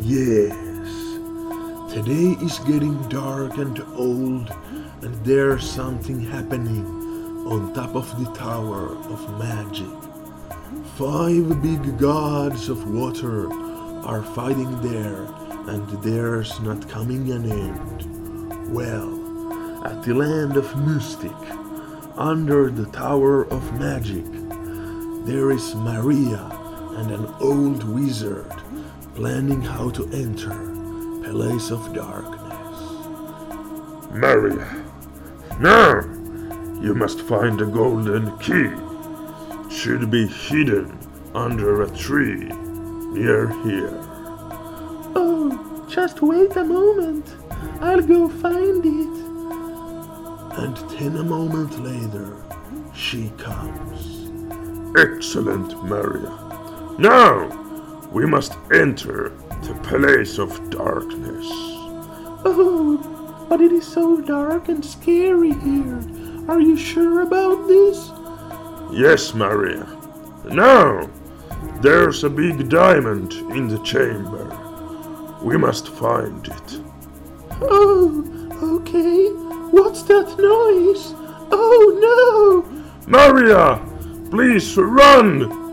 Yes, today is getting dark and old, and there's something happening on top of the Tower of Magic. 5 big gods of water are fighting there, and there's not coming an end. Well, at the land of Mystic, under the Tower of Magic, there is Maria and an old wizard planning how to enter Palace of Darkness. Maria, now you must find a golden key. It should be hidden under a tree near here. Oh, just wait a moment. I'll go find it. And then a moment later, she comes. Excellent, Maria. Now we must enter the Palace of Darkness. Oh, but it is so dark and scary here. Are you sure about this? Yes, Maria. Now there's a big diamond in the chamber. We must find it. Oh, okay. What's that noise? Oh no! Maria, please run!